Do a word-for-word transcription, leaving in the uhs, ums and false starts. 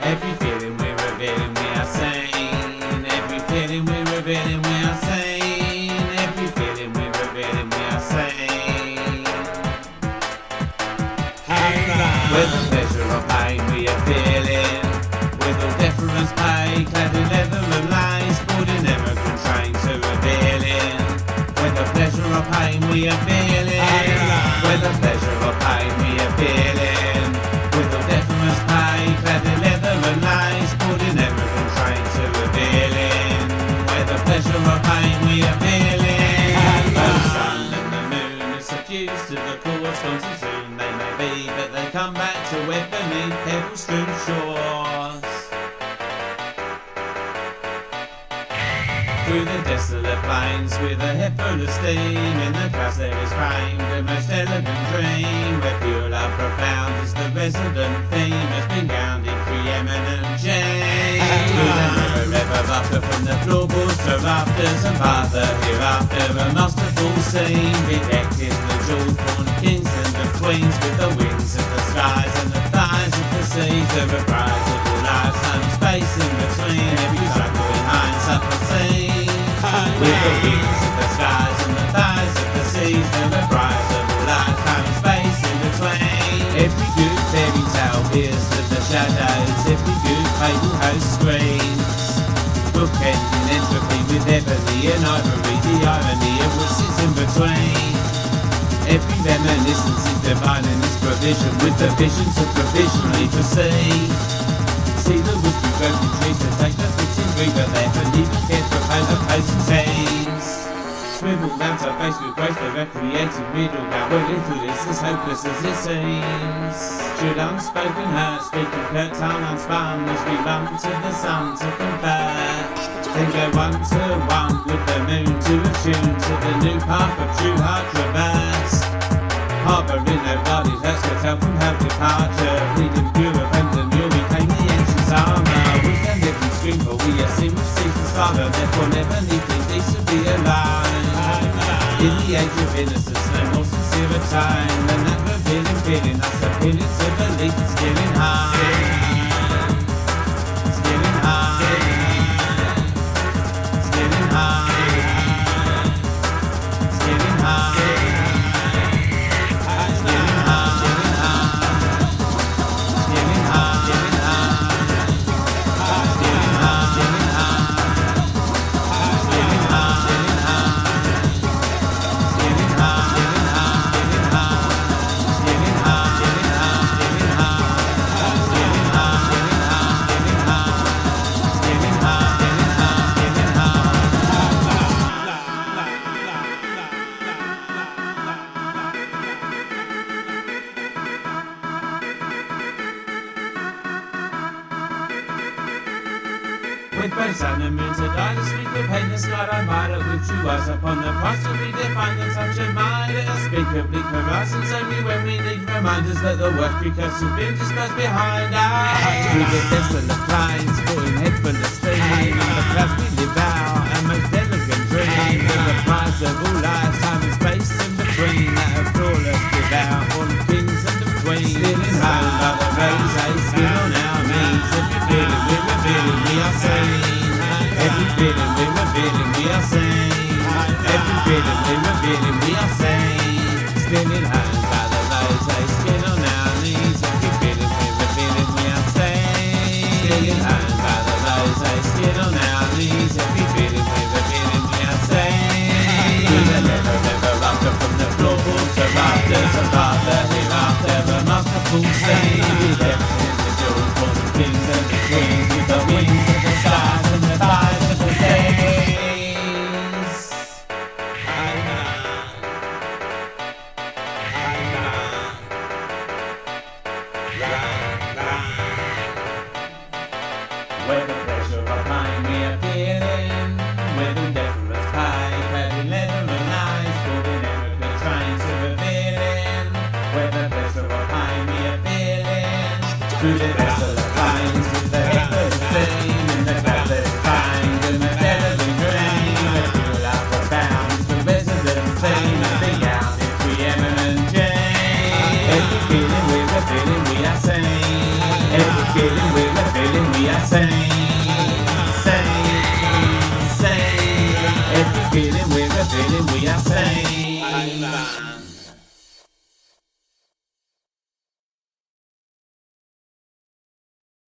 Every feeling we're revealing, we are saying. Every feeling we're revealing, we are saying. Every feeling we're revealing, we are saying. With the pleasure or pain we are feeling. With all deference paid, clad in leather and lace, board in emigrant train to revealing. With the pleasure or pain we are feeling. With the pleasure or pain we are feeling. With all deference paid, clad in leather and lace, board in emigrant train to revealing. With the pleasure or pain we are feeling. The sun and the moon are suffused to the course gone too soon. They may be, but they come back to wet beneath pebble-strewn shores. Through the desolate plains with a head full of steam, in the clouds there is framed a most elegant dream, where pure love profound is the resident theme, has been gowned in preeminent gems. Through the never ever after, from the floorboards to rafters and farther hereafter, a masterful scene, bedecked in the jewels born kings and the queens, with the wings of the skies and the thighs of the seas, the reprise of all lives, time and space in between, every struggle behind subtle scene. With the wings of the skies and the thighs of the seas, the reprise of all life, time and space in between. Every good fairy tale peers to the shadows, every good fable host screams. Bookending entropy with ebony and ivory, the irony of what sits in between. Every reminiscence is divine in its provision, with the vision to provisionally proceed. See the whiskey broken trees to take the fixing breather there, and even care to propose opposing teams. Swivel round our face with grace, the recreating riddle now, where little is as hopeless as it seems. Should unspoken hurt speak in curt tongue unspun, as we run to the sun to convert. Then go one to one with the moon to attune to the new path of true heart traverse. Harbouring no guarded hurts, to tell from her departure, bleeding pure of and you'll became the entrance armour. We can live and scream, for we are seen with cease and slaughter, therefore never need to decently alive. In the age of innocence, no more sincere a time than that revealing feeling, that's appealing to belief, it's getting high. It's getting high. It's getting high. It's getting high. With both sun and moon to die, the sweet of pain, the sky I might have with true eyes upon the price to redefine and touch of mine. Let us speak of bleak horizons only when we need reminders that the worst precursors been dispersed behind us. Through the desolate plains, falling head full of steam, and the clouds we live out, a most elegant dream, with the prize of all life, time and space in between, that have flawless devout, all the kings and the queens. Still in home by the rose, skin on our knees, every feeling we're revealing, we are saying. Every feeling we're revealing, we are saying. Every feeling we're revealing, we are saying. Still in hand by the rose, skin on our knees. Every feeling we're revealing, we are saying. Still in hand by the rose, skin on our knees. Every